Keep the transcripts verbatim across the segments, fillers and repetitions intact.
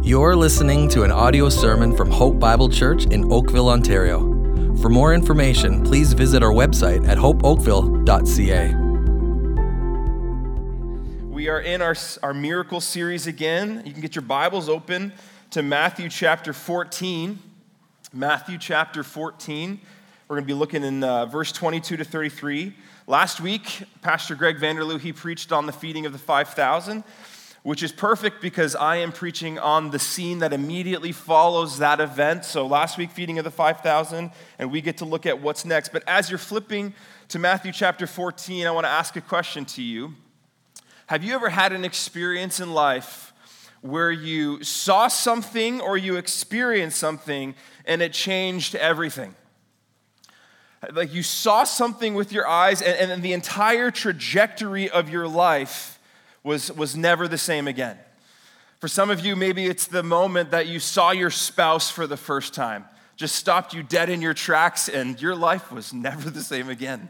You're listening to an audio sermon from Hope Bible Church in Oakville, Ontario. For more information, please visit our website at hope oakville dot c a. We are in our, our miracle series again. You can get your Bibles open to Matthew chapter fourteen. Matthew chapter fourteen. We're going to be looking in uh, verse twenty-two to thirty-three. Last week, Pastor Greg Vanderloo, he preached on the feeding of the five thousand, which is perfect because I am preaching on the scene that immediately follows that event. So last week, feeding of the five thousand, and we get to look at what's next. But as you're flipping to Matthew chapter fourteen, I want to ask a question to you. Have you ever had an experience in life where you saw something or you experienced something and it changed everything? Like you saw something with your eyes and, and the entire trajectory of your life was, was never the same again. For some of you, maybe it's the moment that you saw your spouse for the first time. Just stopped you dead in your tracks and your life was never the same again.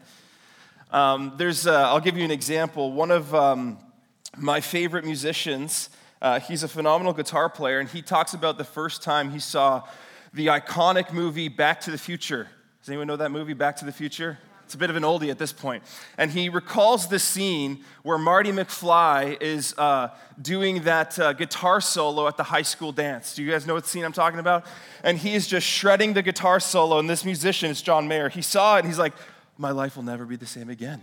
Um, there's, uh, I'll give you an example. One of um, my favorite musicians, uh, he's a phenomenal guitar player, and he talks about the first time he saw the iconic movie Back to the Future. Does anyone know that movie, Back to the Future? It's a bit of an oldie at this point. And he recalls the scene where Marty McFly is uh, doing that uh, guitar solo at the high school dance. Do you guys know what scene I'm talking about? And he is just shredding the guitar solo, and this musician is John Mayer. He saw it, and he's like, my life will never be the same again.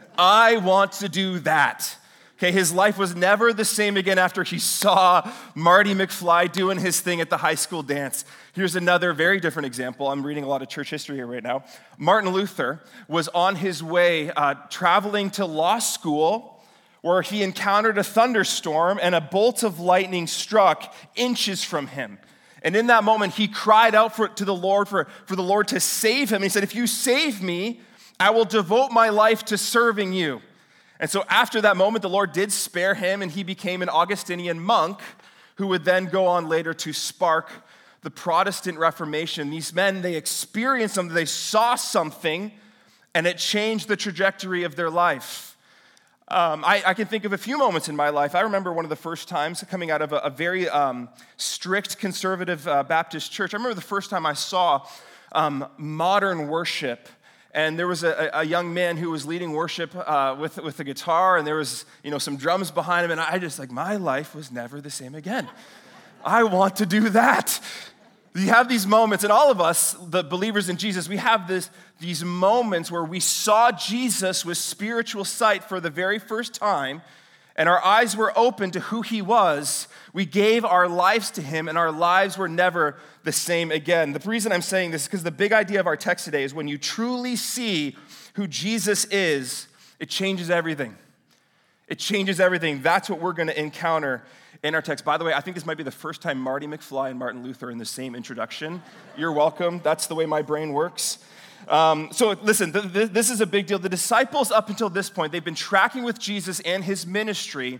I want to do that. Okay, his life was never the same again after he saw Marty McFly doing his thing at the high school dance. Here's another very different example. I'm reading a lot of church history here right now. Martin Luther was on his way uh, traveling to law school where he encountered a thunderstorm and a bolt of lightning struck inches from him. And in that moment, he cried out for, to the Lord for, for the Lord to save him. He said, if you save me, I will devote my life to serving you. And so after that moment, the Lord did spare him, and he became an Augustinian monk who would then go on later to spark the Protestant Reformation. These men, they experienced something, they saw something, and it changed the trajectory of their life. Um, I, I can think of a few moments in my life. I remember one of the first times coming out of a, a very um, strict conservative uh, Baptist church. I remember the first time I saw um, modern worship. And there was a, a young man who was leading worship uh, with, with a guitar, and there was, you know, some drums behind him, and I just, like, my life was never the same again. I want to do that. You have these moments, and all of us, the believers in Jesus, we have this, these moments where we saw Jesus with spiritual sight for the very first time, and our eyes were open to who he was. We gave our lives to him, and our lives were never the same again. The reason I'm saying this is because the big idea of our text today is when you truly see who Jesus is, it changes everything. It changes everything. That's what we're going to encounter in our text. By the way, I think this might be the first time Marty McFly and Martin Luther are in the same introduction. You're welcome. That's the way my brain works. Um, so listen, th- th- this is a big deal. The disciples up until this point, they've been tracking with Jesus and his ministry,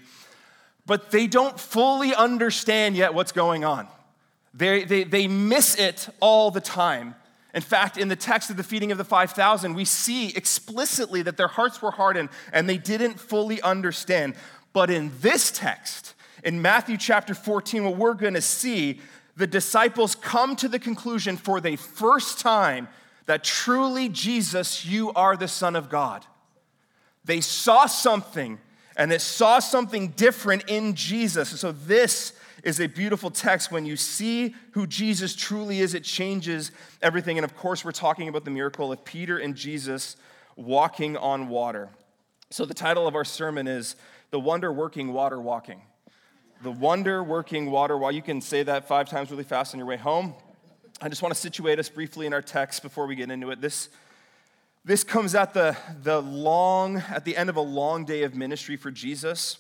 but they don't fully understand yet what's going on. They, they, they miss it all the time. In fact, in the text of the feeding of the five thousand, we see explicitly that their hearts were hardened and they didn't fully understand. But in this text, in Matthew chapter fourteen, what we're going to see, the disciples come to the conclusion for the first time that truly, Jesus, you are the Son of God. They saw something, and they saw something different in Jesus. So this is a beautiful text. When you see who Jesus truly is, it changes everything. And of course, we're talking about the miracle of Peter and Jesus walking on water. So the title of our sermon is The Wonder-Working Water Walking. The Wonder-Working Water Walking. You can say that five times really fast on your way home. I just want to situate us briefly in our text before we get into it. This, this comes at the, the long, at the end of a long day of ministry for Jesus.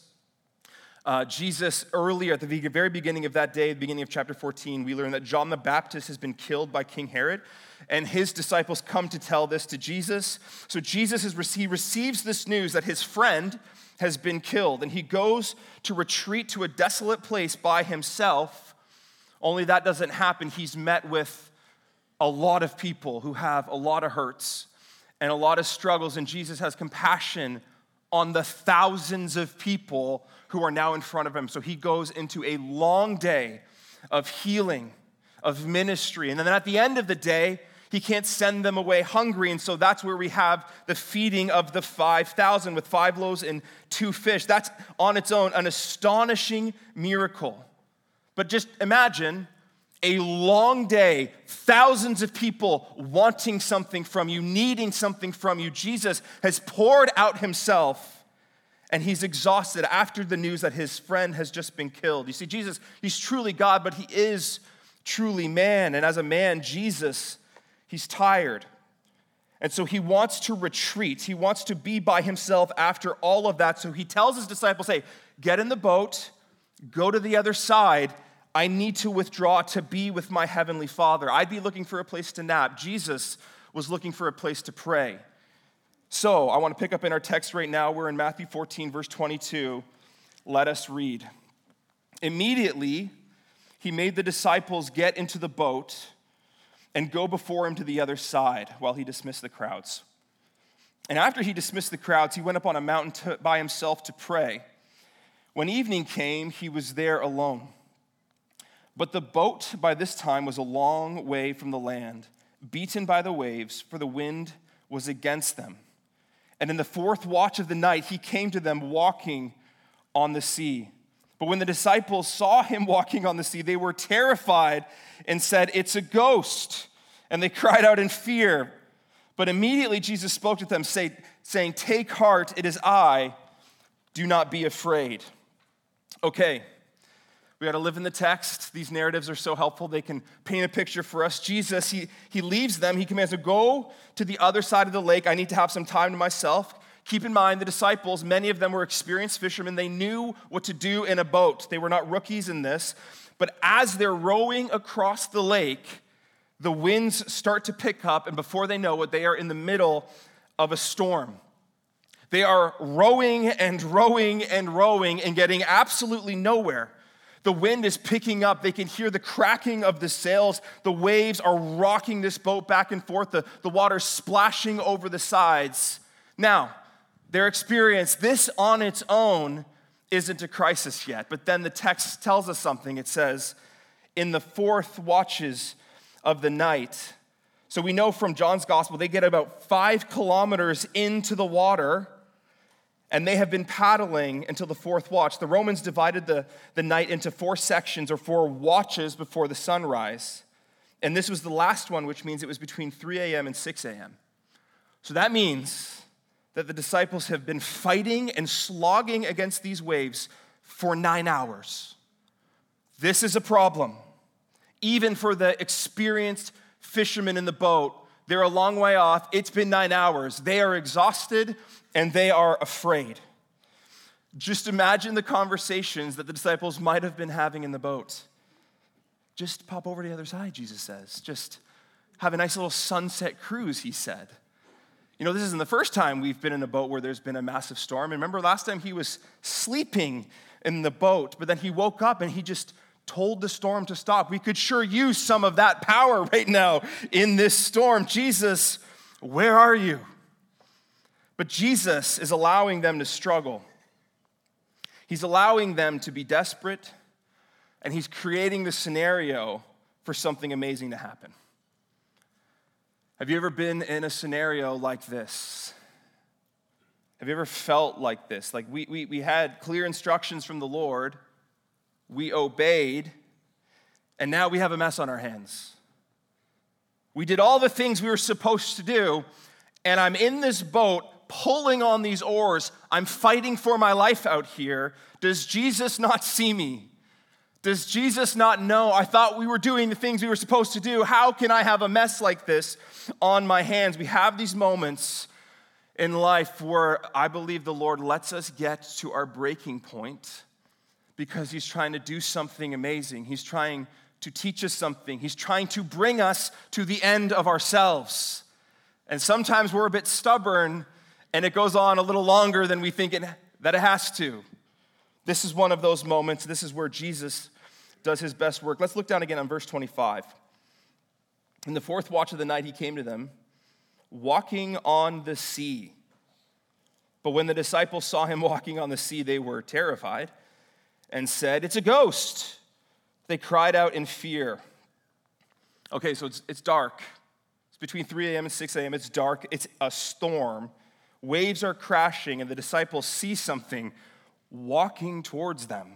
Uh, Jesus, earlier at the very beginning of that day, the beginning of chapter fourteen, we learn that John the Baptist has been killed by King Herod, and his disciples come to tell this to Jesus. So Jesus, is, he receives this news that his friend has been killed, and he goes to retreat to a desolate place by himself. Only that doesn't happen. He's met with a lot of people who have a lot of hurts and a lot of struggles, and Jesus has compassion on the thousands of people who are now in front of him. So he goes into a long day of healing, of ministry. And then at the end of the day, he can't send them away hungry, and so that's where we have the feeding of the five thousand with five loaves and two fish. That's on its own an astonishing miracle. But just imagine a long day, thousands of people wanting something from you, needing something from you. Jesus has poured out himself, and he's exhausted after the news that his friend has just been killed. You see, Jesus, he's truly God, but he is truly man, and as a man, Jesus, he's tired. And so he wants to retreat. He wants to be by himself after all of that. So he tells his disciples, hey, get in the boat, go to the other side. I need to withdraw to be with my heavenly Father. I'd be looking for a place to nap. Jesus was looking for a place to pray. So I want to pick up in our text right now. We're in Matthew fourteen, verse twenty-two. Let us read. Immediately, he made the disciples get into the boat and go before him to the other side while he dismissed the crowds. And after he dismissed the crowds, he went up on a mountain to, by himself to pray. When evening came, he was there alone. But the boat by this time was a long way from the land, beaten by the waves, for the wind was against them. And in the fourth watch of the night, he came to them walking on the sea. But when the disciples saw him walking on the sea, they were terrified and said, it's a ghost. And they cried out in fear. But immediately Jesus spoke to them, say, saying, take heart, it is I, do not be afraid. Okay, we got to live in the text. These narratives are so helpful. They can paint a picture for us. Jesus, he, he leaves them. He commands to go to the other side of the lake. I need to have some time to myself. Keep in mind, the disciples, many of them were experienced fishermen. They knew what to do in a boat. They were not rookies in this. But as they're rowing across the lake, the winds start to pick up, and before they know it, they are in the middle of a storm. They are rowing and rowing and rowing and getting absolutely nowhere. The wind is picking up. They can hear the cracking of the sails. The waves are rocking this boat back and forth. The, the water splashing over the sides. Now, their experience, this on its own isn't a crisis yet. But then the text tells us something. It says, in the fourth watches of the night. So we know from John's gospel, they get about five kilometers into the water, and they have been paddling until the fourth watch. The Romans divided the, the night into four sections or four watches before the sunrise. And this was the last one, which means it was between three a.m. and six a.m. So that means that the disciples have been fighting and slogging against these waves for nine hours. This is a problem. Even for the experienced fishermen in the boat, they're a long way off. It's been nine hours. They are exhausted and they are afraid. Just imagine the conversations that the disciples might have been having in the boat. Just pop over to the other side, Jesus says. Just have a nice little sunset cruise, he said. You know, this isn't the first time we've been in a boat where there's been a massive storm. And remember last time he was sleeping in the boat, but then he woke up and he just told the storm to stop. We could sure use some of that power right now in this storm. Jesus, where are you? But Jesus is allowing them to struggle. He's allowing them to be desperate, and he's creating the scenario for something amazing to happen. Have you ever been in a scenario like this? Have you ever felt like this? Like we, we, we had clear instructions from the Lord, we obeyed, and now we have a mess on our hands. We did all the things we were supposed to do, and I'm in this boat pulling on these oars. I'm fighting for my life out here. Does Jesus not see me? Does Jesus not know? I thought we were doing the things we were supposed to do. How can I have a mess like this on my hands? We have these moments in life where I believe the Lord lets us get to our breaking point because he's trying to do something amazing. He's trying to teach us something. He's trying to bring us to the end of ourselves. And sometimes we're a bit stubborn and it goes on a little longer than we think it, that it has to. This is one of those moments. This is where Jesus does his best work. Let's look down again on verse twenty-five. In the fourth watch of the night, he came to them, walking on the sea. But when the disciples saw him walking on the sea, they were terrified and said, it's a ghost. They cried out in fear. Okay, so it's, it's dark. It's between three a.m. and six a.m. It's dark. It's a storm. Waves are crashing, and the disciples see something walking towards them.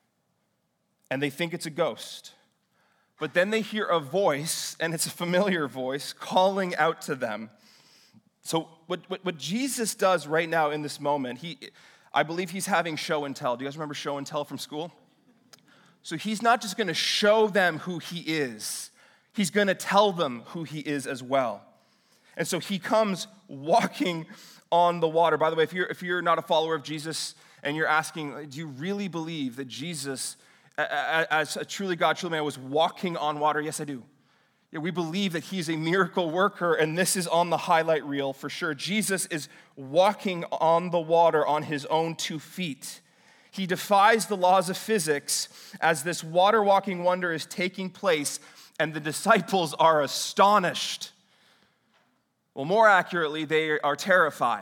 And they think it's a ghost. But then they hear a voice, and it's a familiar voice, calling out to them. So what, what, what Jesus does right now in this moment, he, I believe he's having show and tell. Do you guys remember show and tell from school? So he's not just going to show them who he is. He's going to tell them who he is as well. And so he comes walking on the water. By the way, if you're, if you're not a follower of Jesus and you're asking, do you really believe that Jesus, as a truly God, truly man, was walking on water? Yes, I do. Yeah, we believe that he's a miracle worker, and this is on the highlight reel for sure. Jesus is walking on the water on his own two feet. He defies the laws of physics as this water-walking wonder is taking place, and the disciples are astonished. Well, more accurately, they are terrified.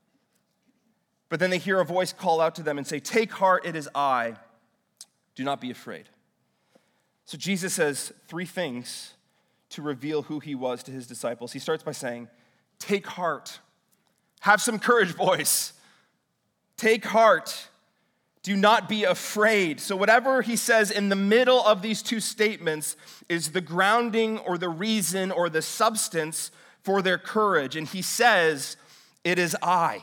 But then they hear a voice call out to them and say, "Take heart, it is I. Do not be afraid." So Jesus says three things to reveal who he was to his disciples. He starts by saying, "Take heart. Have some courage, boys. Take heart. Do not be afraid." So whatever he says in the middle of these two statements is the grounding or the reason or the substance for their courage. And he says, "It is I."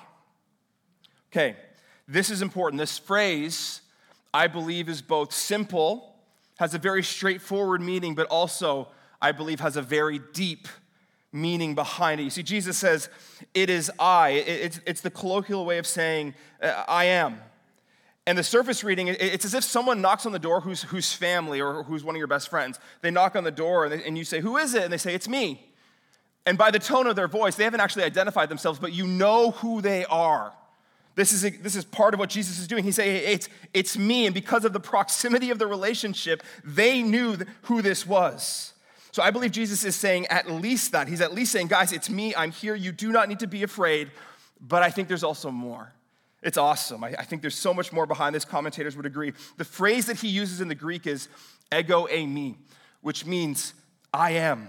Okay, this is important. This phrase, I believe, is both simple, has a very straightforward meaning, but also, I believe, has a very deep meaning behind it. You see, Jesus says, "It is I." It's, it's the colloquial way of saying, "I am." And the surface reading, it's as if someone knocks on the door who's, who's family or who's one of your best friends. They knock on the door and, they, and you say, "Who is it?" And they say, "It's me." And by the tone of their voice, they haven't actually identified themselves, but you know who they are. This is, a, this is part of what Jesus is doing. He's saying, hey, it's, it's me. And because of the proximity of the relationship, they knew who this was. So I believe Jesus is saying at least that. He's at least saying, guys, it's me. I'm here. You do not need to be afraid. But I think there's also more. It's awesome. I, I think there's so much more behind this. Commentators would agree. The phrase that he uses in the Greek is ego eimi, which means I am.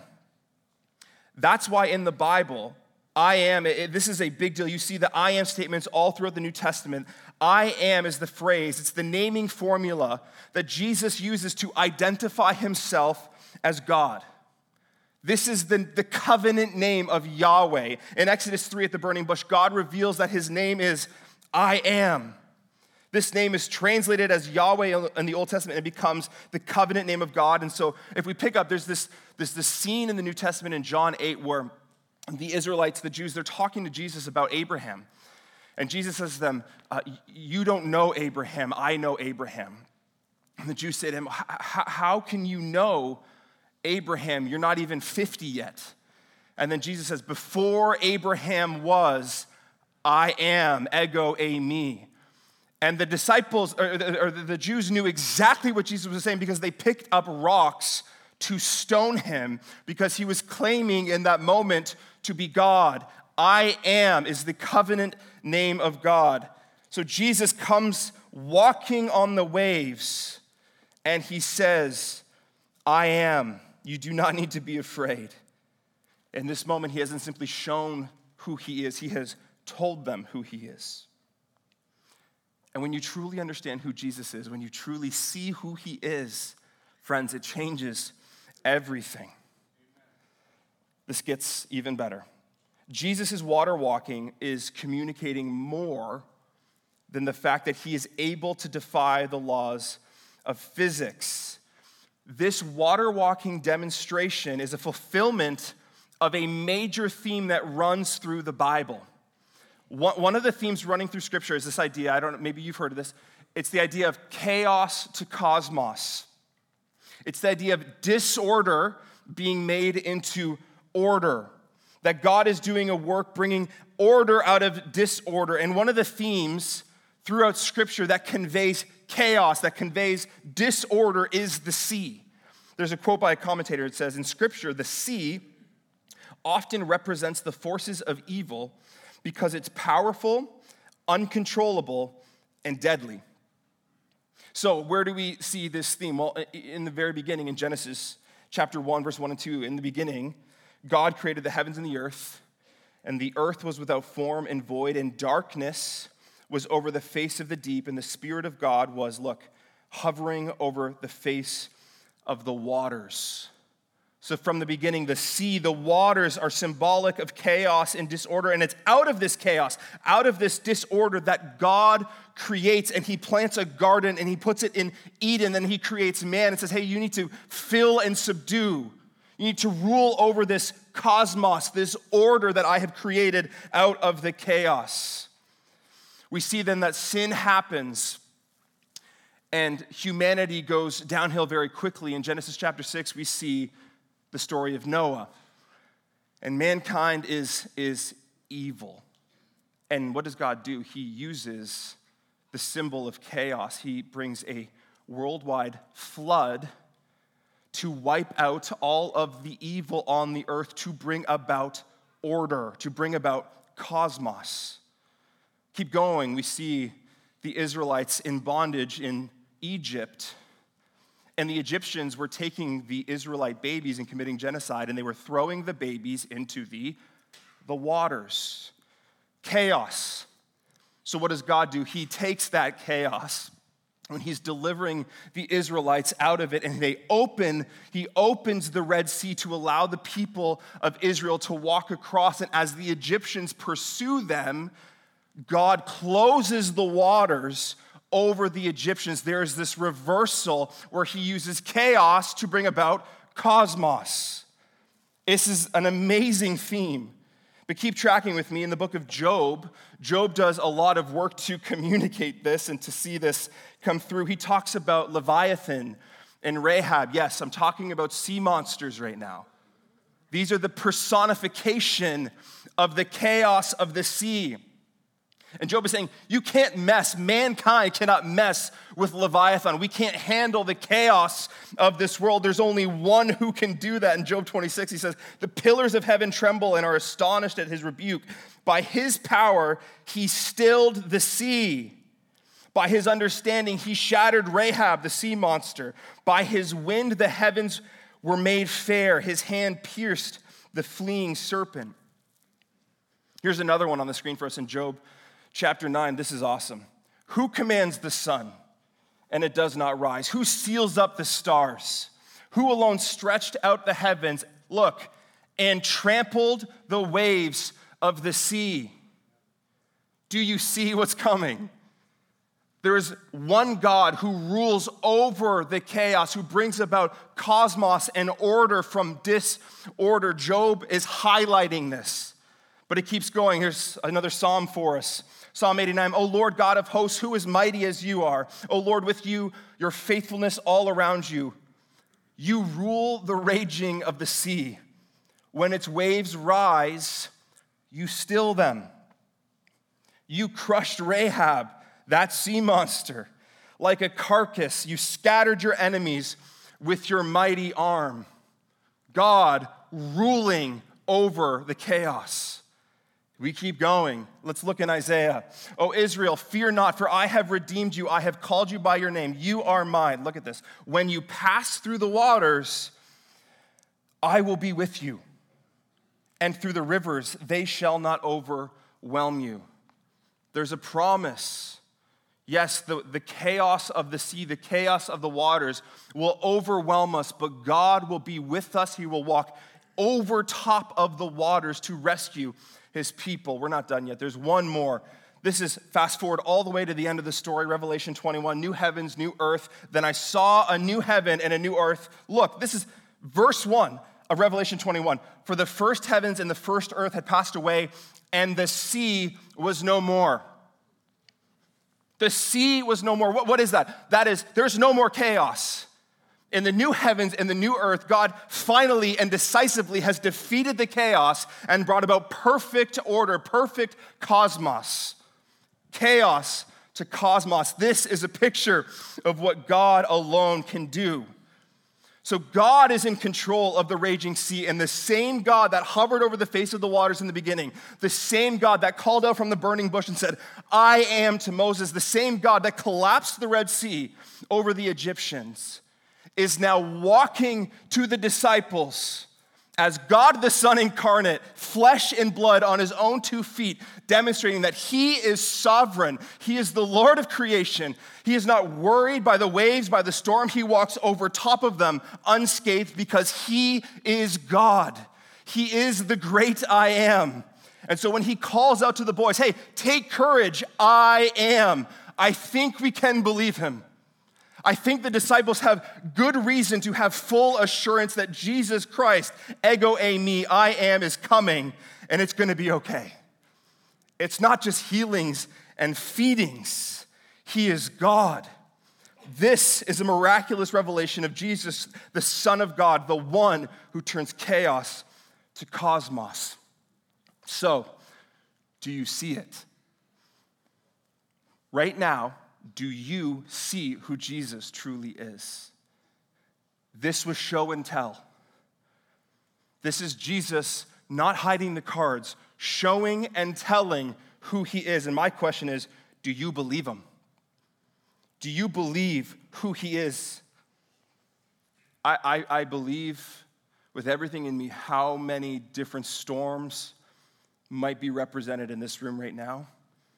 That's why in the Bible, I am, it, this is a big deal. You see the I am statements all throughout the New Testament. I am is the phrase, it's the naming formula that Jesus uses to identify himself as God. This is the, the covenant name of Yahweh. In Exodus three at the burning bush, God reveals that his name is I am. This name is translated as Yahweh in the Old Testament and it becomes the covenant name of God. And so if we pick up, there's this, this, this scene in the New Testament in John eight where the Israelites, the Jews, they're talking to Jesus about Abraham. And Jesus says to them, uh, you don't know Abraham, I know Abraham. And the Jews say to him, how can you know Abraham? You're not even fifty yet. And then Jesus says, before Abraham was, I am, ego eimi. And the disciples, or the, or the Jews knew exactly what Jesus was saying because they picked up rocks to stone him because he was claiming in that moment to be God. I am is the covenant name of God. So Jesus comes walking on the waves and he says, I am. You do not need to be afraid. In this moment, he hasn't simply shown who he is. He has told them who he is. And when you truly understand who Jesus is, when you truly see who he is, friends, it changes everything. This gets even better. Jesus' water walking is communicating more than the fact that he is able to defy the laws of physics. This water walking demonstration is a fulfillment of a major theme that runs through the Bible. One of the themes running through Scripture is this idea, I don't know, maybe you've heard of this. It's the idea of chaos to cosmos. It's the idea of disorder being made into order. That God is doing a work bringing order out of disorder. And one of the themes throughout Scripture that conveys chaos, that conveys disorder is the sea. There's a quote by a commentator. It says, in Scripture, the sea often represents the forces of evil because it's powerful, uncontrollable, and deadly. So where do we see this theme? Well, in the very beginning, in Genesis chapter one, verse one and two, in the beginning, God created the heavens and the earth, and the earth was without form and void, and darkness was over the face of the deep, and the Spirit of God was, look, hovering over the face of the waters. So from the beginning, the sea, the waters are symbolic of chaos and disorder, and it's out of this chaos, out of this disorder that God creates, and he plants a garden, and he puts it in Eden, then he creates man and says, hey, you need to fill and subdue. You need to rule over this cosmos, this order that I have created out of the chaos. We see then that sin happens, and humanity goes downhill very quickly. In Genesis chapter six, we see the story of Noah. And mankind is, is evil. And what does God do? He uses the symbol of chaos. He brings a worldwide flood to wipe out all of the evil on the earth, to bring about order, to bring about cosmos. Keep going. We see the Israelites in bondage in Egypt. And the Egyptians were taking the Israelite babies and committing genocide, and they were throwing the babies into the, the waters. Chaos. So what does God do? He takes that chaos when he's delivering the Israelites out of it, and they open, he opens the Red Sea to allow the people of Israel to walk across. And as the Egyptians pursue them, God closes the waters over the Egyptians. There is this reversal where he uses chaos to bring about cosmos. This is an amazing theme. But keep tracking with me in the book of Job. Job does a lot of work to communicate this and to see this come through. He talks about Leviathan and Rahab. Yes, I'm talking about sea monsters right now. These are the personification of the chaos of the sea. And Job is saying, you can't mess, mankind cannot mess with Leviathan. We can't handle the chaos of this world. There's only one who can do that. In Job twenty-six, he says, the pillars of heaven tremble and are astonished at his rebuke. By his power, he stilled the sea. By his understanding, he shattered Rahab, the sea monster. By his wind, the heavens were made fair. His hand pierced the fleeing serpent. Here's another one on the screen for us in Job Chapter nine, this is awesome. Who commands the sun, and it does not rise? Who seals up the stars? Who alone stretched out the heavens, look, and trampled the waves of the sea? Do you see what's coming? There is one God who rules over the chaos, who brings about cosmos and order from disorder. Job is highlighting this, but it keeps going. Here's another psalm for us. Psalm eighty-nine, O Lord God of hosts, who is mighty as you are? O Lord, with you, your faithfulness all around you. You rule the raging of the sea. When its waves rise, you still them. You crushed Rahab, that sea monster. Like a carcass, you scattered your enemies with your mighty arm. God ruling over the chaos. We keep going. Let's look in Isaiah. O Israel, fear not, for I have redeemed you. I have called you by your name. You are mine. Look at this. When you pass through the waters, I will be with you. And through the rivers, they shall not overwhelm you. There's a promise. Yes, the, the chaos of the sea, the chaos of the waters will overwhelm us, but God will be with us. He will walk over top of the waters to rescue his people. We're not done yet. There's one more. This is fast forward all the way to the end of the story, Revelation twenty-one, new heavens, new earth. Then I saw a new heaven and a new earth. Look, this is verse one of Revelation twenty-one. For the first heavens and the first earth had passed away, and the sea was no more. The sea was no more. What, what is that? That is, there's no more chaos. In the new heavens and the new earth, God finally and decisively has defeated the chaos and brought about perfect order, perfect cosmos. Chaos to cosmos. This is a picture of what God alone can do. So God is in control of the raging sea, and the same God that hovered over the face of the waters in the beginning, the same God that called out from the burning bush and said, I am to Moses, the same God that collapsed the Red Sea over the Egyptians, is now walking to the disciples as God the Son incarnate, flesh and blood on his own two feet, demonstrating that he is sovereign. He is the Lord of creation. He is not worried by the waves, by the storm. He walks over top of them unscathed because he is God. He is the great I am. And so when he calls out to the boys, hey, take courage, I am, I think we can believe him. I think the disciples have good reason to have full assurance that Jesus Christ, ego eimi, I am, is coming, and it's going to be okay. It's not just healings and feedings. He is God. This is a miraculous revelation of Jesus, the Son of God, the one who turns chaos to cosmos. So, do you see it? Right now, do you see who Jesus truly is? This was show and tell. This is Jesus not hiding the cards, showing and telling who he is. And my question is, do you believe him? Do you believe who he is? I, I, I believe with everything in me how many different storms might be represented in this room right now.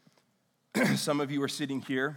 Some of you are sitting here,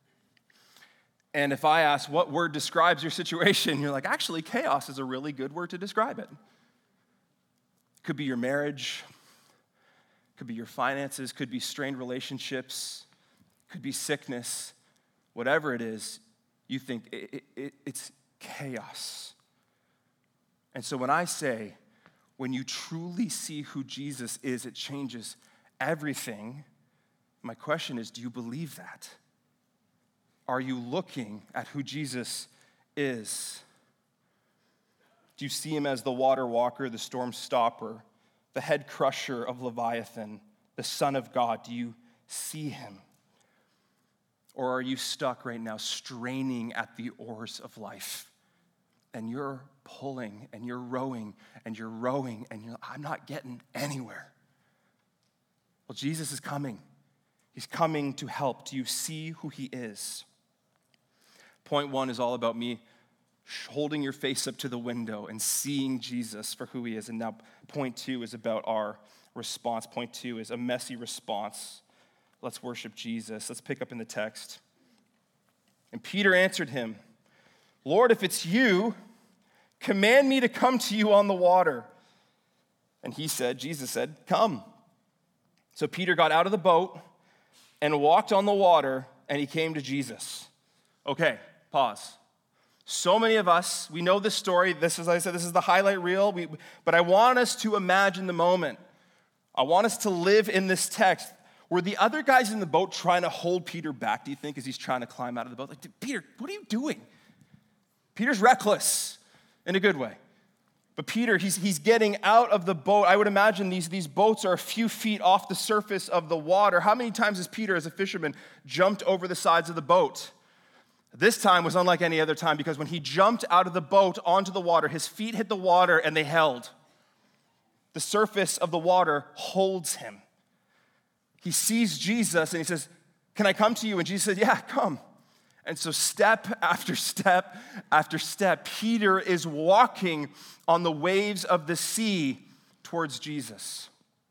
and if I ask what word describes your situation, you're like, actually, chaos is a really good word to describe it. Could be your marriage, could be your finances, could be strained relationships, could be sickness. Whatever it is, you think it, it, it's chaos. And so when I say, when you truly see who Jesus is, it changes everything, my question is, do you believe that? Are you looking at who Jesus is? Do you see him as the water walker, the storm stopper, the head crusher of Leviathan, the Son of God? Do you see him? Or are you stuck right now straining at the oars of life? And you're pulling and you're rowing and you're rowing and you're like, I'm not getting anywhere. Well, Jesus is coming. He's coming to help. Do you see who he is? Point one is all about me holding your face up to the window and seeing Jesus for who he is. And now point two is about our response. Point two is a messy response. Let's worship Jesus. Let's pick up in the text. And Peter answered him, Lord, if it's you, command me to come to you on the water. And he said, Jesus said, come. So Peter got out of the boat and walked on the water, and he came to Jesus. Okay, pause. So many of us, we know this story. This is, like I said, this is the highlight reel. We, but I want us to imagine the moment. I want us to live in this text. Were the other guys in the boat trying to hold Peter back, do you think, as he's trying to climb out of the boat? Like, Peter, what are you doing? Peter's reckless in a good way. But Peter, he's, he's getting out of the boat. I would imagine these, these boats are a few feet off the surface of the water. How many times has Peter, as a fisherman, jumped over the sides of the boat? This time was unlike any other time because when he jumped out of the boat onto the water, his feet hit the water and they held. The surface of the water holds him. He sees Jesus and he says, can I come to you? And Jesus said, yeah, come. And so step after step after step, Peter is walking on the waves of the sea towards Jesus.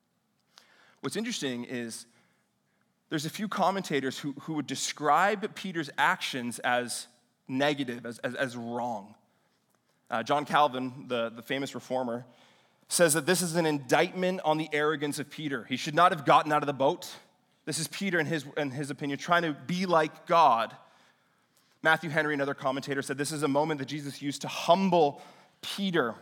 What's interesting is there's a few commentators who, who would describe Peter's actions as negative, as, as, as wrong. Uh, John Calvin, the, the famous reformer, says that this is an indictment on the arrogance of Peter. He should not have gotten out of the boat. This is Peter, in his, in his opinion, trying to be like God. Matthew Henry, another commentator, said this is a moment that Jesus used to humble Peter.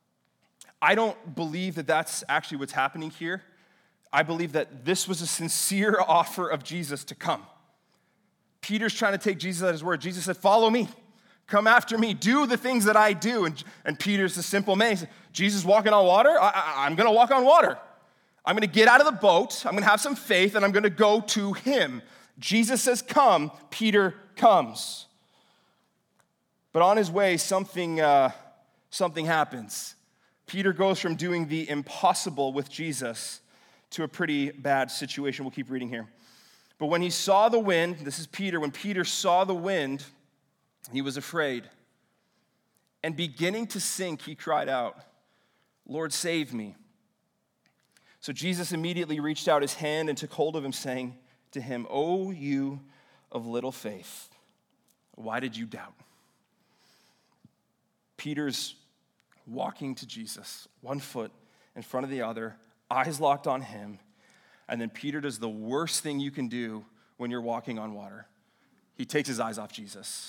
I don't believe that that's actually what's happening here. I believe that this was a sincere offer of Jesus to come. Peter's trying to take Jesus at his word. Jesus said, follow me. Come after me. Do the things that I do. And, and Peter's a simple man. He said, Jesus walking on water? I, I, I'm going to walk on water. I'm going to get out of the boat. I'm going to have some faith, and I'm going to go to him. Jesus says, come. Peter comes. But on his way, something uh, something happens. Peter goes from doing the impossible with Jesus to a pretty bad situation. We'll keep reading here. But when he saw the wind, this is Peter, when Peter saw the wind, he was afraid. And beginning to sink, he cried out, "Lord, save me." So Jesus immediately reached out his hand and took hold of him, saying to him, "O you of little faith, why did you doubt?" Peter's walking to Jesus, one foot in front of the other, eyes locked on him. And then Peter does the worst thing you can do when you're walking on water. He takes his eyes off Jesus.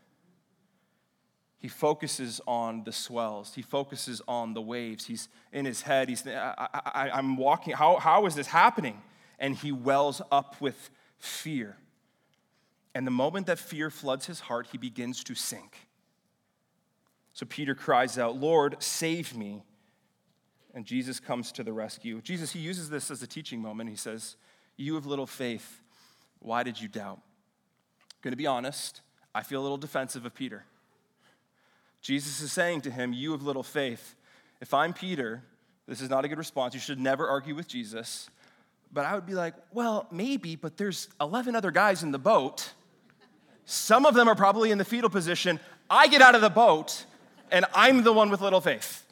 He focuses on the swells. He focuses on the waves. He's in his head. He's, I, I, I'm walking. How, how is this happening? And he wells up with fear. And the moment that fear floods his heart, he begins to sink. So Peter cries out, "Lord, save me." And Jesus comes to the rescue. Jesus, he uses this as a teaching moment. He says, "You of little faith, why did you doubt?" I'm going to be honest, I feel a little defensive of Peter. Jesus is saying to him, "You of little faith." If I'm Peter, this is not a good response. You should never argue with Jesus. But I would be like, well, maybe, but there's eleven other guys in the boat. Some of them are probably in the fetal position. I get out of the boat, and I'm the one with little faith.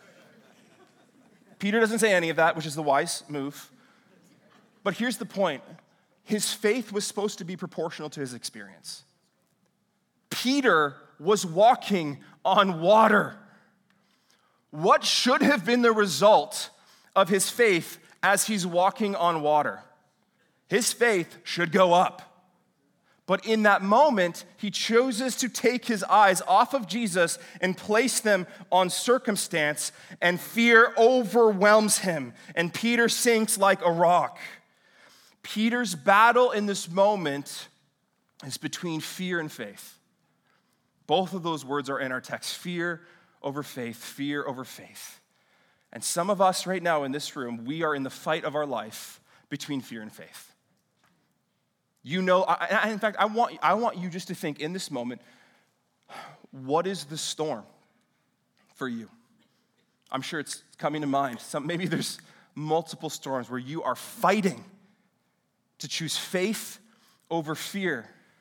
Peter doesn't say any of that, which is the wise move. But here's the point. His faith was supposed to be proportional to his experience. Peter was walking on water. What should have been the result of his faith as he's walking on water? His faith should go up. But in that moment, he chooses to take his eyes off of Jesus and place them on circumstance, and fear overwhelms him, and Peter sinks like a rock. Peter's battle in this moment is between fear and faith. Both of those words are in our text. Fear over faith, fear over faith. And some of us right now in this room, we are in the fight of our life between fear and faith. You know, I, in fact, I want, I want you just to think in this moment, what is the storm for you? I'm sure it's coming to mind. Some, maybe there's multiple storms where you are fighting to choose faith over fear.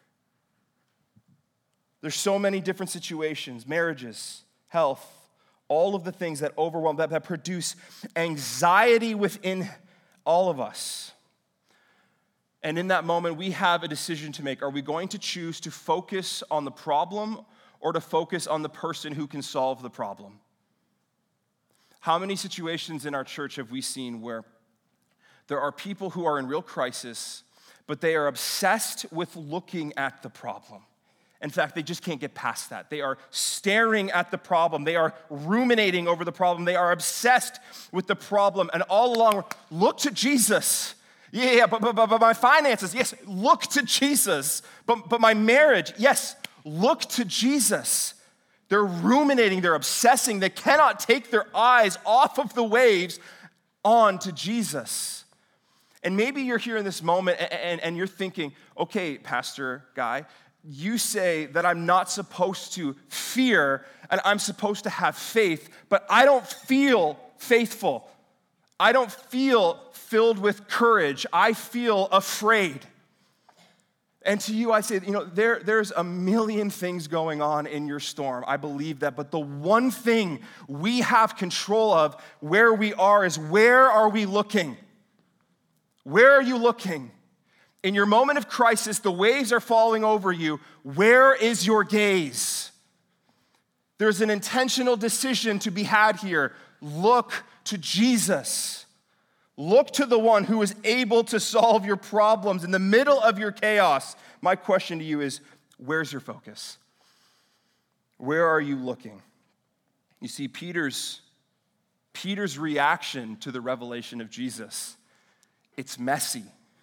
There's so many different situations, marriages, health, all of the things that overwhelm, that, that produce anxiety within all of us. And in that moment, we have a decision to make. Are we going to choose to focus on the problem or to focus on the person who can solve the problem? How many situations in our church have we seen where there are people who are in real crisis, but they are obsessed with looking at the problem? In fact, they just can't get past that. They are staring at the problem. They are ruminating over the problem. They are obsessed with the problem. And all along, look to Jesus. Yeah, yeah, but, but, but my finances, yes, look to Jesus. But, but my marriage, yes, look to Jesus. They're ruminating, they're obsessing. They cannot take their eyes off of the waves onto Jesus. And maybe you're here in this moment and, and, and you're thinking, okay, Pastor Guy, you say that I'm not supposed to fear and I'm supposed to have faith, but I don't feel faithful. I don't feel filled with courage. I feel afraid. And to you, I say, you know, there, there's a million things going on in your storm. I believe that. But the one thing we have control of where we are is, where are we looking? Where are you looking? In your moment of crisis, the waves are falling over you. Where is your gaze? There's an intentional decision to be had here. Look to Jesus. Look to the one who is able to solve your problems in the middle of your chaos. My question to you is, where's your focus? Where are you looking? You see, Peter's, Peter's reaction to the revelation of Jesus, it's messy.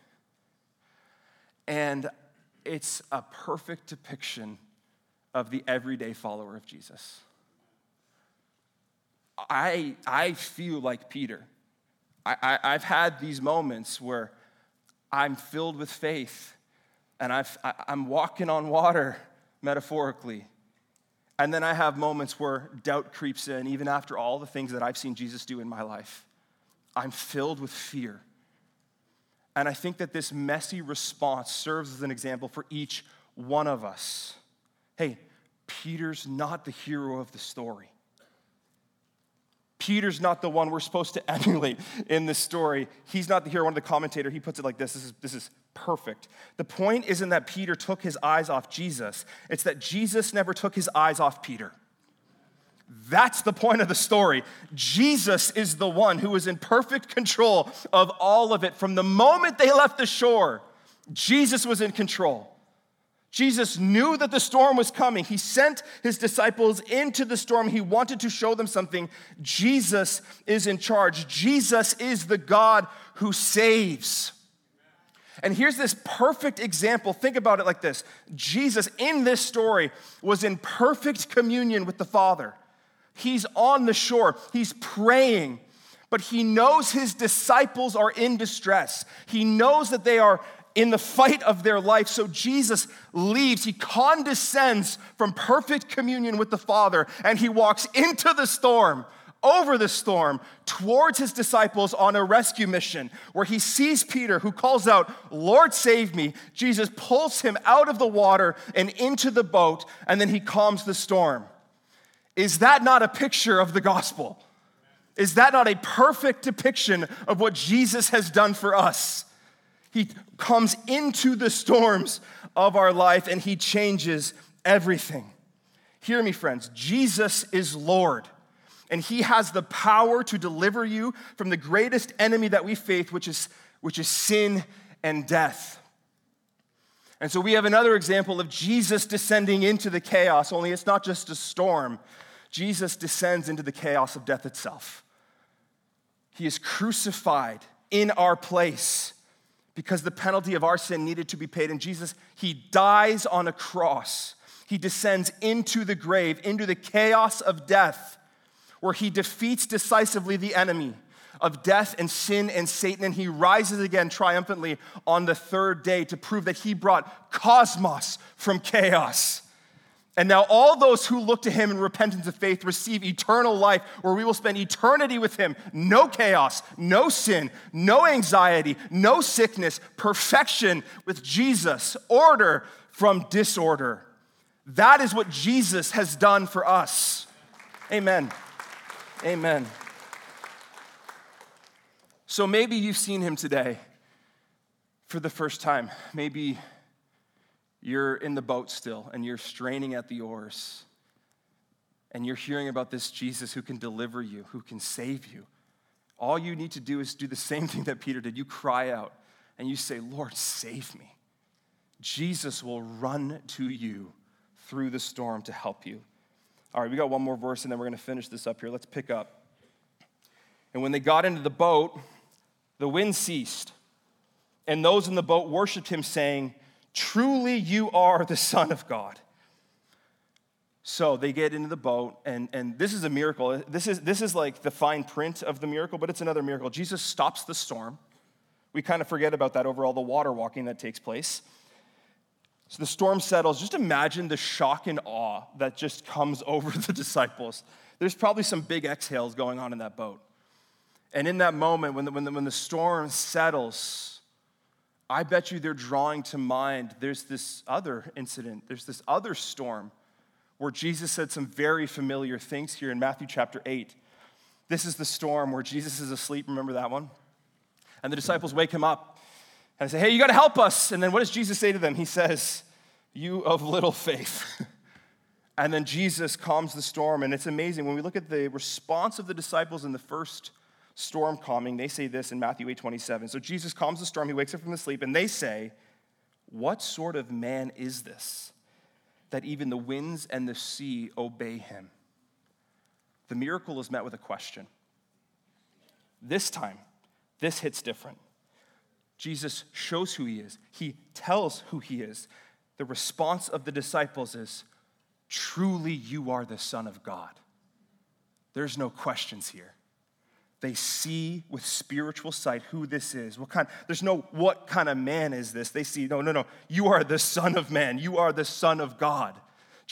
And it's a perfect depiction of the everyday follower of Jesus. I, I feel like Peter. I, I, I've had these moments where I'm filled with faith and I've, I, I'm walking on water, metaphorically. And then I have moments where doubt creeps in, even after all the things that I've seen Jesus do in my life. I'm filled with fear. And I think that this messy response serves as an example for each one of us. Hey, Peter's not the hero of the story. Peter's not the one we're supposed to emulate in this story. He's not the hero. One of the commentators, he puts it like this. This is, this is perfect. The point isn't that Peter took his eyes off Jesus. It's that Jesus never took his eyes off Peter. That's the point of the story. Jesus is the one who is in perfect control of all of it. From the moment they left the shore, Jesus was in control. Jesus knew that the storm was coming. He sent his disciples into the storm. He wanted to show them something. Jesus is in charge. Jesus is the God who saves. And here's this perfect example. Think about it like this. Jesus, in this story, was in perfect communion with the Father. He's on the shore. He's praying. But he knows his disciples are in distress. He knows that they are in the fight of their life. So Jesus leaves. He condescends from perfect communion with the Father, and he walks into the storm, over the storm, towards his disciples on a rescue mission, where he sees Peter, who calls out, "Lord, save me." Jesus pulls him out of the water and into the boat, and then he calms the storm. Is that not a picture of the gospel? Is that not a perfect depiction of what Jesus has done for us? He comes into the storms of our life and he changes everything. Hear me, friends. Jesus is Lord, and he has the power to deliver you from the greatest enemy that we face, which is, which is sin and death. And so we have another example of Jesus descending into the chaos, only it's not just a storm. Jesus descends into the chaos of death itself. He is crucified in our place because the penalty of our sin needed to be paid. And Jesus, he dies on a cross. He descends into the grave, into the chaos of death, where he defeats decisively the enemy of death and sin and Satan, and he rises again triumphantly on the third day to prove that he brought cosmos from chaos. And now all those who look to him in repentance of faith receive eternal life, where we will spend eternity with him. No chaos, no sin, no anxiety, no sickness, perfection with Jesus, order from disorder. That is what Jesus has done for us. Amen. Amen. So maybe you've seen him today for the first time. Maybe you're in the boat still, and you're straining at the oars, and you're hearing about this Jesus who can deliver you, who can save you. All you need to do is do the same thing that Peter did. You cry out, and you say, "Lord, save me." Jesus will run to you through the storm to help you. All right, we got one more verse, and then we're going to finish this up here. Let's pick up. And when they got into the boat, the wind ceased, and those in the boat worshiped him, saying, "Truly you are the Son of God." So they get into the boat, and, and this is a miracle. This is, this is like the fine print of the miracle, but it's another miracle. Jesus stops the storm. We kind of forget about that over all the water walking that takes place. So the storm settles. Just imagine the shock and awe that just comes over the disciples. There's probably some big exhales going on in that boat. And in that moment, when the, when the, when the storm settles, I bet you they're drawing to mind, there's this other incident, there's this other storm where Jesus said some very familiar things here in Matthew chapter eight. This is the storm where Jesus is asleep, remember that one? And the disciples wake him up and say, "Hey, you got to help us." And then what does Jesus say to them? He says, "You of little faith." And then Jesus calms the storm, and it's amazing. When we look at the response of the disciples in the first storm calming, they say this in Matthew eight twenty-seven. So Jesus calms the storm, he wakes up from the sleep, and they say, "What sort of man is this, that even the winds and the sea obey him?" The miracle is met with a question. This time, this hits different. Jesus shows who he is. He tells who he is. The response of the disciples is, "Truly you are the Son of God." There's no questions here. They see with spiritual sight who this is. What kind? There's no what kind of man is this. They see, no, no, no. You are the Son of Man. You are the Son of God.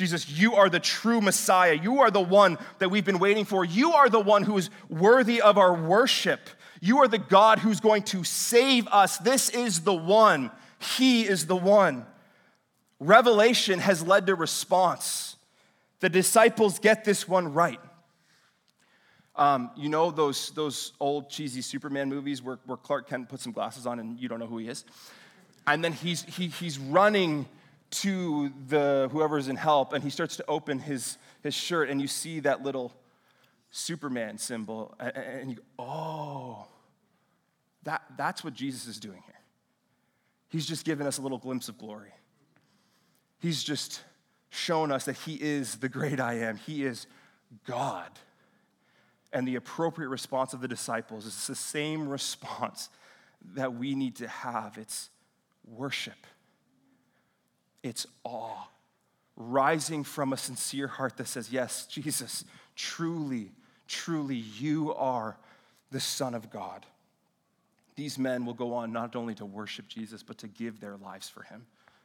Jesus, you are the true Messiah. You are the one that we've been waiting for. You are the one who is worthy of our worship. You are the God who's going to save us. This is the one. He is the one. Revelation has led to response. The disciples get this one right. Um, you know those, those old cheesy Superman movies where, where Clark Kent puts some glasses on and you don't know who he is? And then he's, he, he's running to the whoever's in help, and he starts to open his, his shirt, and you see that little Superman symbol, and, and you go, oh, that, that's what Jesus is doing here. He's just given us a little glimpse of glory. He's just shown us that he is the great I am. He is God. And the appropriate response of the disciples is the same response that we need to have. It's worship. It's awe, rising from a sincere heart that says, yes, Jesus, truly, truly, you are the Son of God. These men will go on not only to worship Jesus, but to give their lives for him.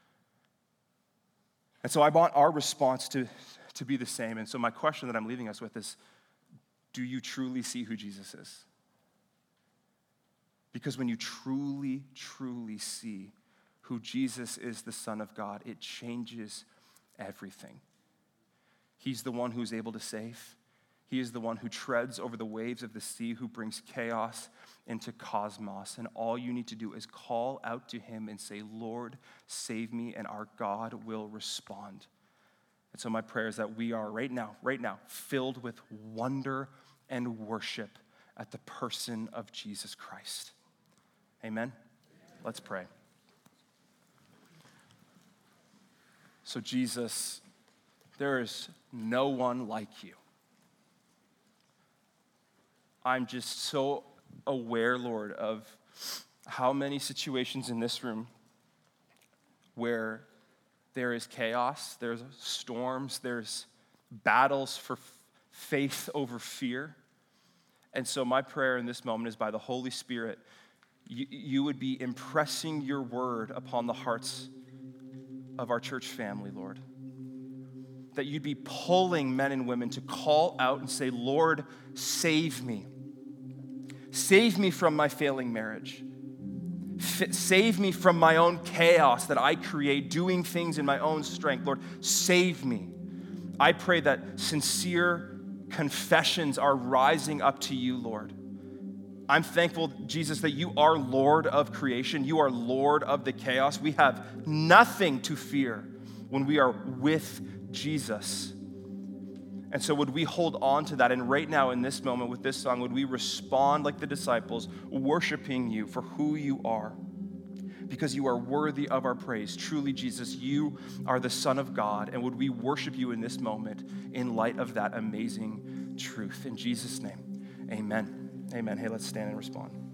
And so I want our response to, to be the same. And so my question that I'm leaving us with is, do you truly see who Jesus is? Because when you truly, truly see who Jesus is, the Son of God, it changes everything. He's the one who's able to save. He is the one who treads over the waves of the sea, who brings chaos into cosmos. And all you need to do is call out to him and say, Lord, save me, and our God will respond. And so my prayer is that we are right now, right now, filled with wonder and worship at the person of Jesus Christ. Amen? Let's pray. So Jesus, there is no one like you. I'm just so aware, Lord, of how many situations in this room where there is chaos, there's storms, there's battles for faith over fear. And so my prayer in this moment is by the Holy Spirit, you, you would be impressing your word upon the hearts of our church family, Lord. That you'd be pulling men and women to call out and say, Lord, save me. Save me from my failing marriage. F- save me from my own chaos that I create, doing things in my own strength. Lord, save me. I pray that sincere confessions are rising up to you, Lord. I'm thankful, Jesus, that you are Lord of creation. You are Lord of the chaos. We have nothing to fear when we are with Jesus. And so would we hold on to that? And right now in this moment with this song, would we respond like the disciples, worshiping you for who you are? Because you are worthy of our praise. Truly, Jesus, you are the Son of God. And would we worship you in this moment in light of that amazing truth? In Jesus' name, amen. Amen. Hey, let's stand and respond.